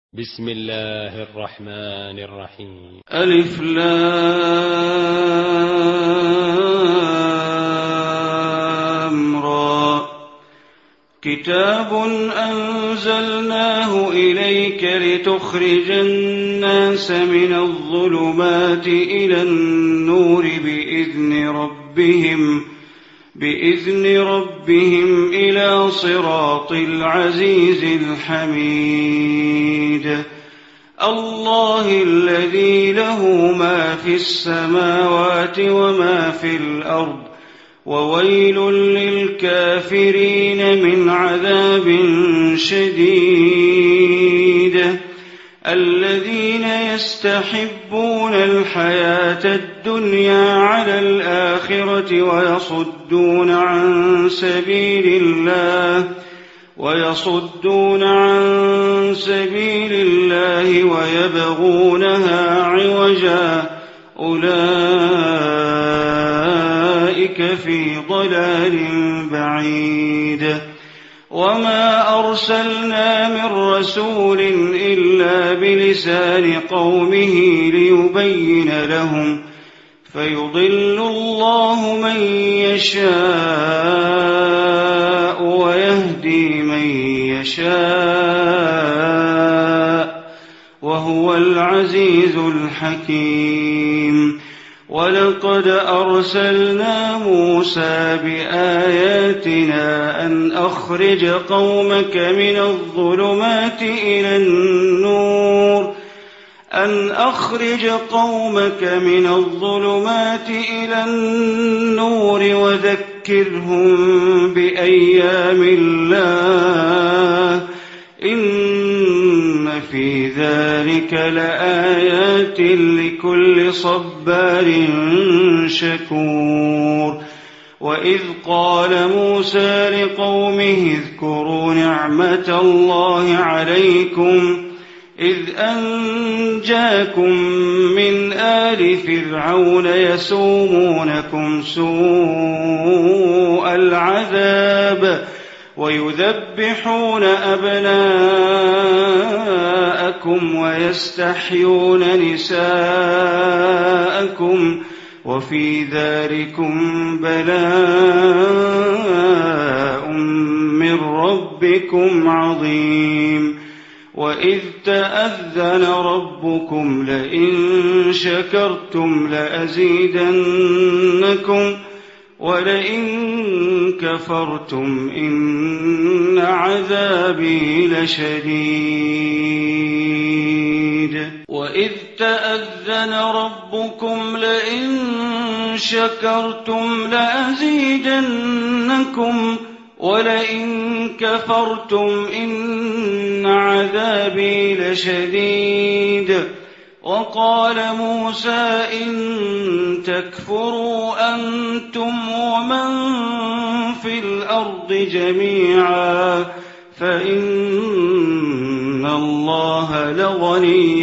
بسم الله الرحمن الرحيم. ألف لام را. كتاب أنزلناه إليك لتخرج الناس من الظلمات إلى النور بإذن ربهم إلى صراط العزيز الحميد. الله الذي له ما في السماوات وما في الأرض وويل للكافرين من عذاب شديد. الذين يستحبون الحياة الدنيا على الآخرة ويصدون عن سبيل الله ويبغونها عوجا أولئك في ضلال بعيد. وما أرسلنا من رسول إلا بلسان قومه ليبين لهم فيضل الله من يشاء ويهدي من يشاء وهو العزيز الحكيم. ولقد أرسلنا موسى بآياتنا أن أخرج قومك من الظلمات إلى النور وذكرهم بأيام الله إن في ذلك لآيات لكل صبار شكور. وإذ قال موسى لقومه اذكروا نعمة الله عليكم إذ أنجاكم من آل فرعون يسومونكم سوء العذاب ويذبحون أبناءكم ويستحيون نساءكم وفي ذلكم بلاء من ربكم عظيم. وإذ تأذن ربكم لئن شكرتم لأزيدنكم ولئن كفرتم إن عذابي لشديد. وإذ تأذن ربكم لئن شكرتم لأزيدنكم ولئن كفرتم إن عذابي لشديد. وقال موسى إن تكفروا أنتم ومن في الأرض جميعا فإن الله لغني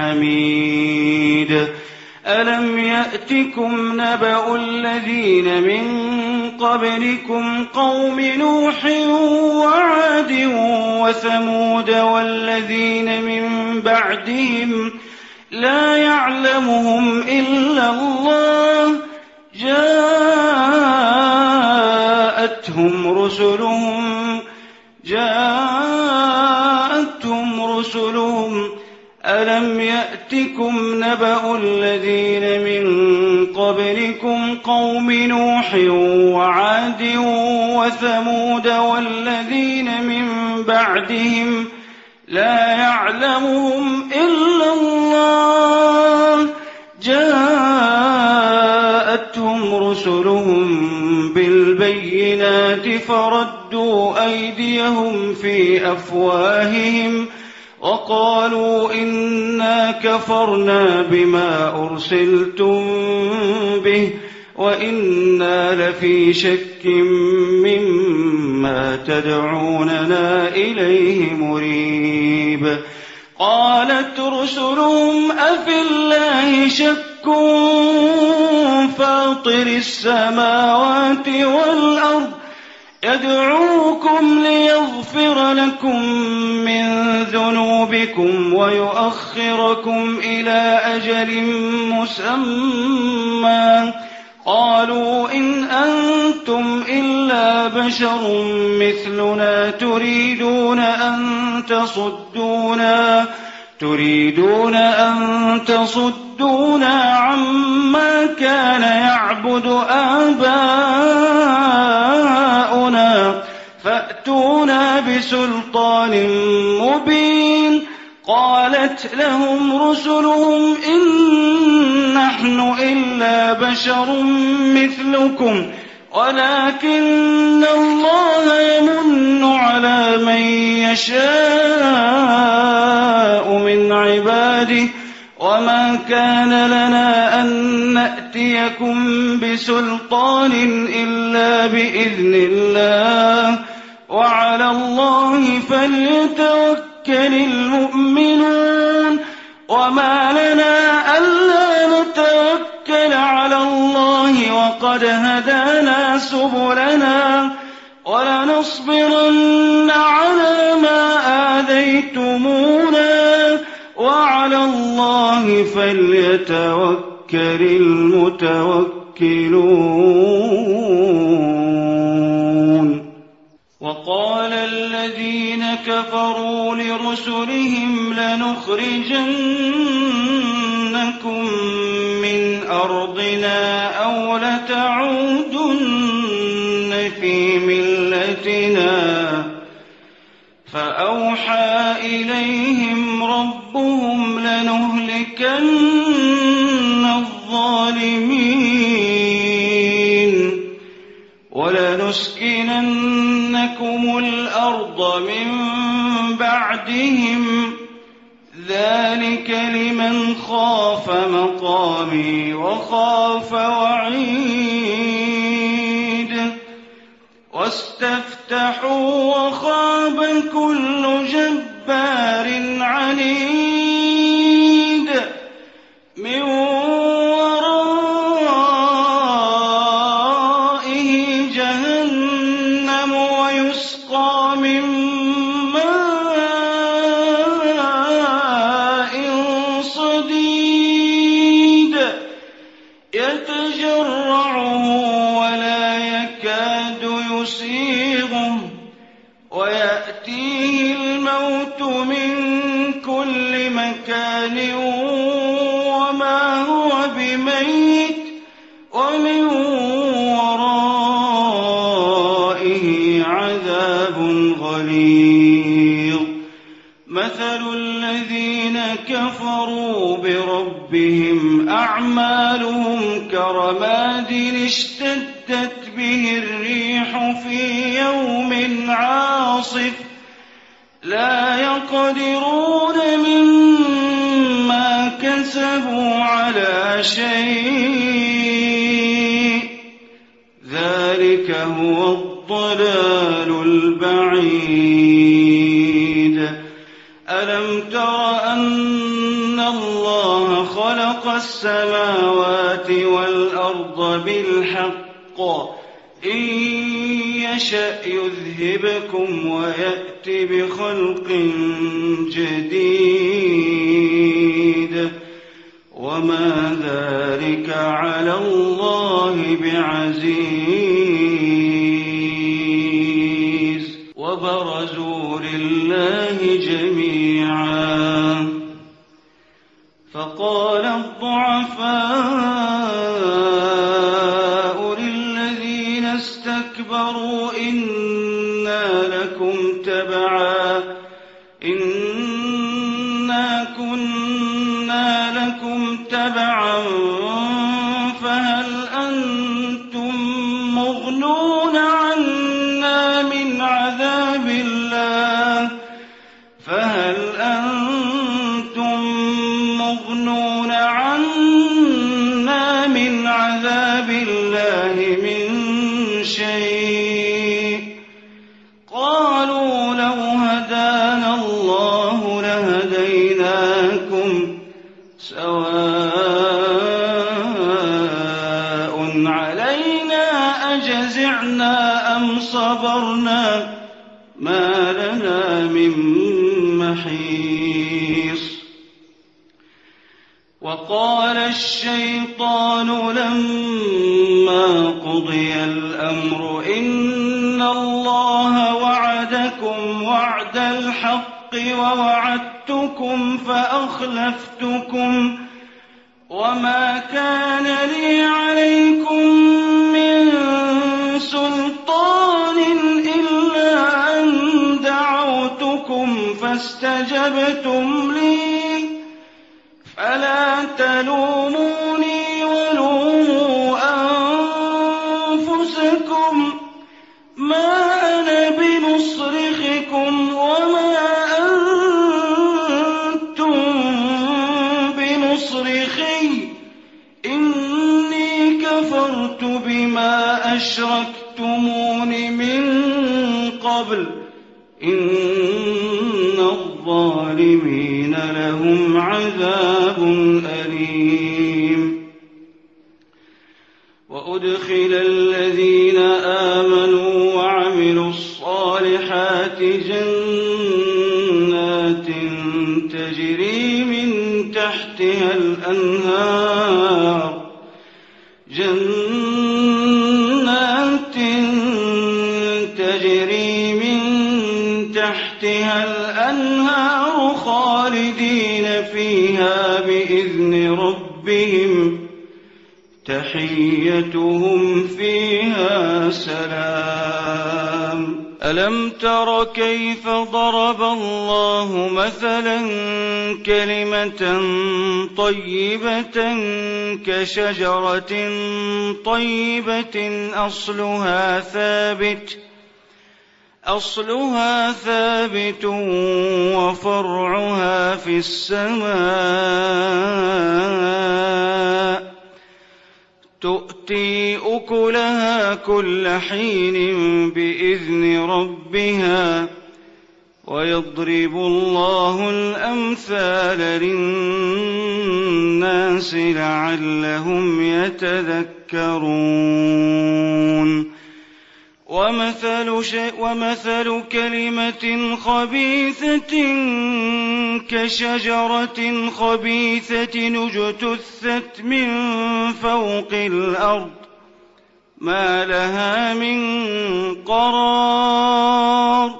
حميد. ألم يأتكم نبأ الذين من قبلكم قوم نوح وعاد وثمود والذين من بعدهم لا يعلمهم إلا الله جاءتهم رسلهم ألم يأتكم نبأ الذين من قبلكم قوم نوح وعاد وثمود والذين من بعدهم لا يعلمهم إلا الله جاءتهم رسلهم بالبينات فردوا أيديهم في أفواههم وقالوا إنا كفرنا بما أرسلتم به وإنا لفي شك مما تدعوننا إليه مريب. قالت رسلهم أفي الله شك فاطر السماوات والأرض يدعوكم ليغفر لكم من ذنوبكم ويؤخركم إلى أجل مسمى قالوا إن أنتم إلا بشر مثلنا تريدون أن تصدونا عما كان يعبد آباؤنا فأتونا بسلطان مبين قالت لهم رسلهم إن نحن إلا بشر مثلكم ولكن الله يمن على من يشاء من عباده وما كان لنا أن نأتيكم بسلطان إلا بإذن الله وعلى الله فليتوكل المؤمنون وما لنا ألا نتوكل على الله وقد هدانا سبلنا ولنصبرن على ما آذيتمونا وعلى الله فليتوكل المتوكلون وقال الذين كفروا لرسلهم لنخرجنكم من أرضنا أو لتعودن في ملتنا فأوحى إليهم ربهم لنهلكن الظالمين ولنسكننكم الأرض من بعدهم ذلك لمن خاف مقامي وخاف وعيد واستفتحوا وخاب كل جبار عنيد من ورائه جهنم ويسقى من ماء صديد يتجرعه ولا يكاد يسيغه ويأتيه الموت من كل مكان وما هو بميت ومن ورائه عذاب غليظ مثل الذين كفروا بربهم أعمالهم كرماد اشتدت به الريح في يوم عاصف لا يقدرون مما كسبوا على شيء ذلك هو الضلال البعيد ألم تر أن الله خلق السماوات والأرض بالحق إن يشأ يذهبكم ويأت بخلق جديد وما ذلك على الله بعزيز وبرزوا لله جميعا فقال الضعفاء للذين استكبروا إنا كنا لكم تبعا فهل أنتم مغنون عنا من عذاب الله من شيء قالوا لو هدانا الله لهديناكم سواء علينا أجزعنا أم صبرنا محيص وقال الشيطان لما قضي الأمر إن الله وعدكم وعد الحق ووعدتكم فأخلفتكم وما كان لي عليكم من سلطان إلا أن دعوتكم فاستجبتم لي فلا تلوموني ولوموا أنفسكم ما أنا بمصرخكم وما أنتم بمصرخي إني كفرت بما أشركتمون من قبل إن الظالمين لهم عذاب أليم وأدخل الذين آمنوا وعملوا الصالحات جنات تجري من تحتها الأنهار خالدين فيها بإذن ربهم تحيتهم فيها سلام ألم تر كيف ضرب الله مثلا كلمة طيبة كشجرة طيبة أصلها ثابت وفرعها في السماء تؤتي أكلها كل حين بإذن ربها ويضرب الله الأمثال للناس لعلهم يتذكرون ومثل كلمة خبيثة كشجرة خبيثة اجتثت من فوق الأرض ما لها من قرار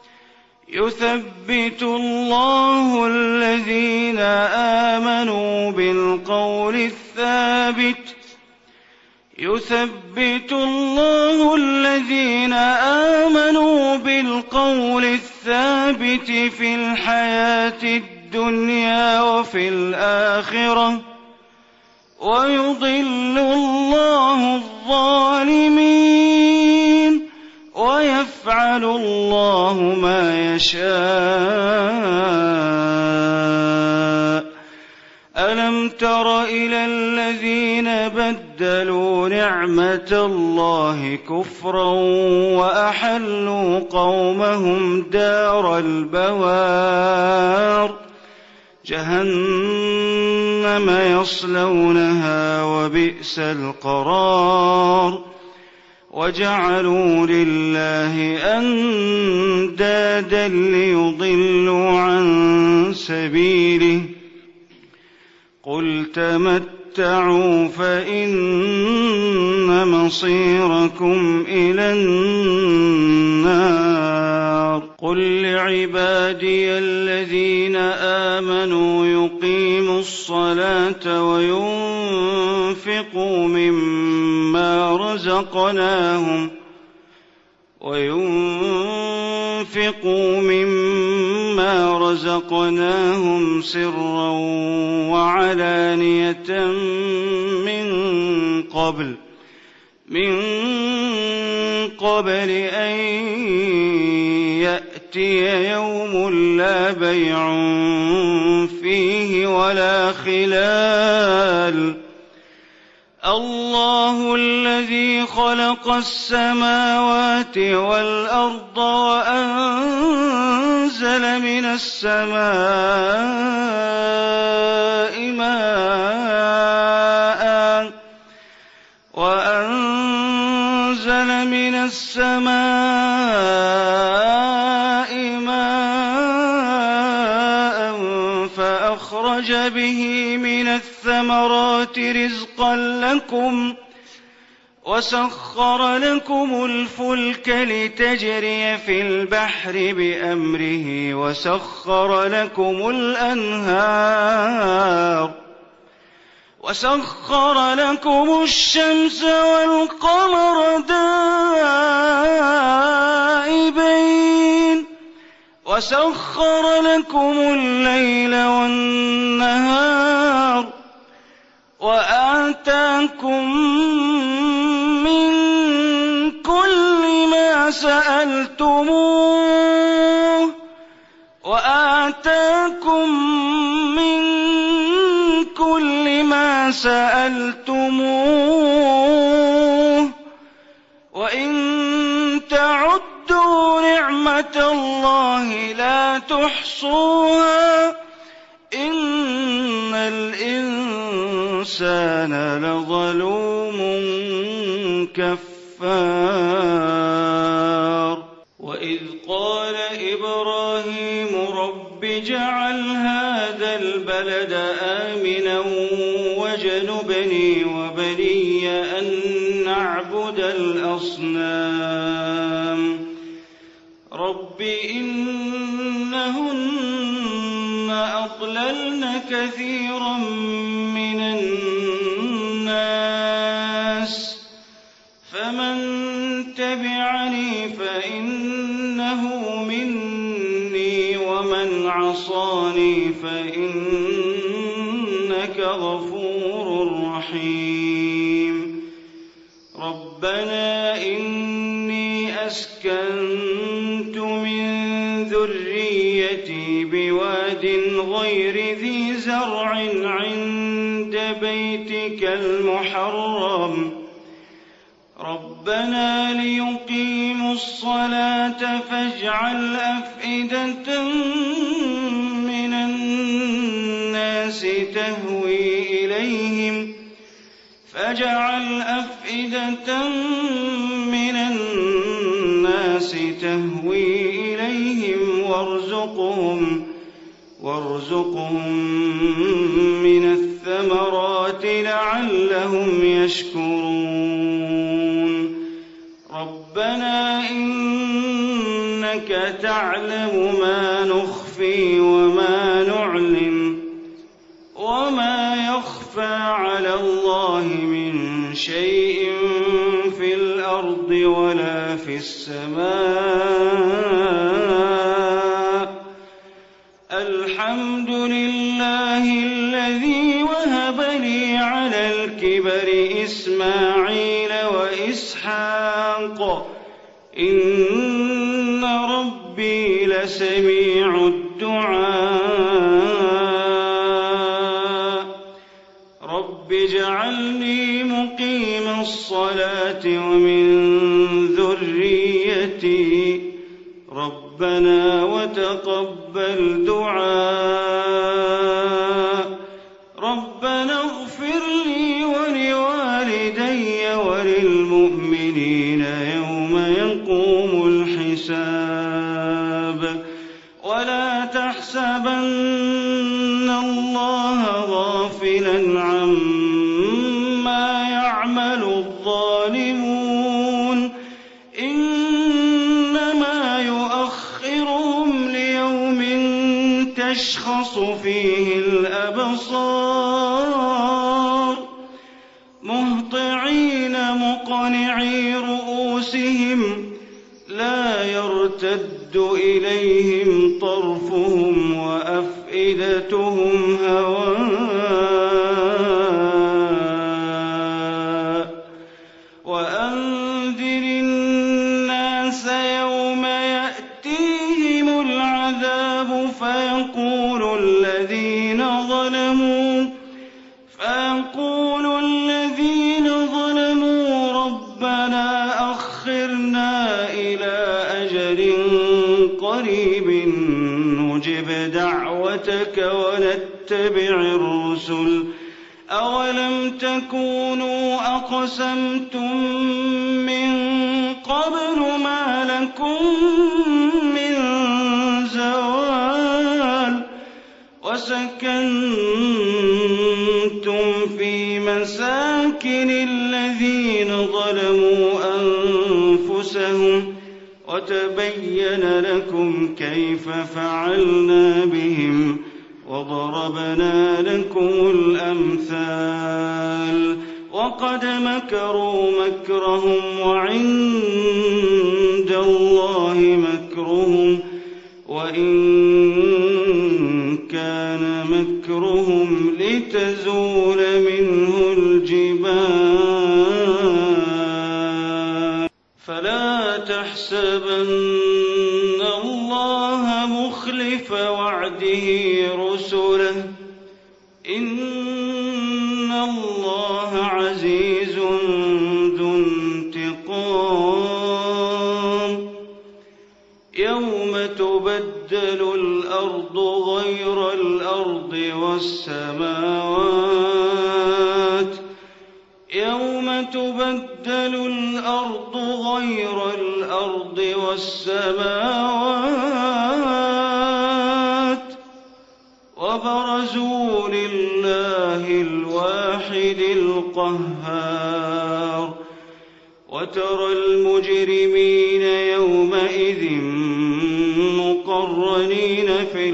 يثبت الله الذين آمنوا بالقول الثابت في الحياة الدنيا وفي الآخرة ويضل الله الظالمين ويفعل الله ما يشاء ألم تر إلى الذين بدلوا نعمة الله كفرا وأحلوا قومهم دار البوار جهنم يصلونها وبئس القرار وجعلوا لله أندادا ليضلوا عن سبيله قل تمتعوا فإن مصيركم إلى النار قل لعبادي الذين آمنوا يقيموا الصلاة وينفقوا مما رزقناهم سرا وعلانية من قبل أن يأتي يوم لا بيع فيه ولا خلال الله الذي خلق السماوات والأرض وأنزل من السماء ماء فأخرج به من الثمرات رزقا لكم وسخر لكم الفلك لتجري في البحر بأمره وسخر لكم الشمس والقمر دائبين وسخر لكم الليل والنهار وآتاكم من كل ما سألتموه وإن تعدوا نعمة الله لا تحصوها إن الإنسان لظلوم كفار وإذ قال إبراهيم رب اجعل هذا البلد آمنا واجنبني وبني أن نعبد الأصنام رب إنهن أضللن كثيرا من الناس فمن تبعني فإنه مني ومن عصاني فإنك غفور رحيم ربنا إني أسكنت من ذريتي بواد غير ذي زرع عند بيتك المحرم ربنا ليقيموا الصلاة فاجعل أفئدة من الناس تهوي إليهم وارزقهم من الثمرات لعلهم يشكرون ربنا إنك تعلم ما نخفي وما نعلن وما يخفى على الله من شيء في الأرض ولا في السماء الحمد لله الذي وهب لي على الكبر إسماعيل وإسحاق إن ربي لسميع الدعاء رب اجعلني مقيم الصلاة ومن ذريتي ربنا وتقبل دعاء ربنا اغفر لي ولوالدي وللمؤمنين يوم يقوم الحساب ولا تحسبن الله غافلا عما يعمل الظالمون إنما يؤخرهم ليوم تشخص فيه الأبصار مهطعين مقنعي رؤوسهم لا يرتد إليهم طرفهم وأفئدتهم هواء وأنذر الناس يوم يأتيهم العذاب فيقول الذين ظلموا ربنا أخرنا إلى أجل قريب نجب دعوتك ونتبع الرسل أولم تكونوا أقسمتم من قبل ما لكم من زوال وسكنتم في مساكن الذين ظلموا أنفسهم وتبين لكم كيف فعلنا بهم وضربنا لكم الأمثال وقد مكروا مكرهم وعند الله مكرهم وإن كان مكرهم لتزول منه الجبال فلا تحسبن الله مخلف وعده رسله إن الله عزيز ذو انتقام يوم تبدل الأرض غير الأرض والسماوات يوم تبدل الأرض غير الأرض والسماوات وبرزوا لله الواحد القهار وترى المجرمين يومئذ مقرنين في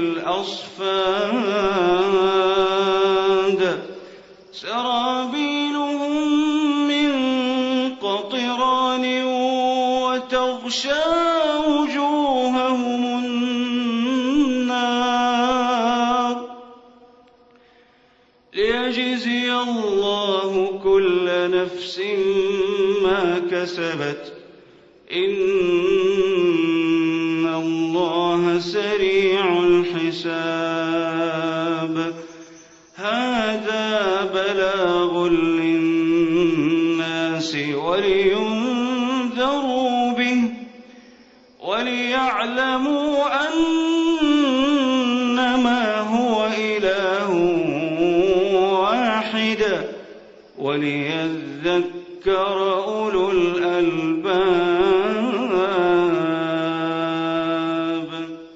الأصفاد سرابيلهم من قطران وتغشى وجوههم النار ليجزي الله كل نفس ما كسبت إن الله سريع الحساب هذا بلاغ للناس ولينذروا به وليعلموا أنما هو إله واحد وليذكر أولو الألباب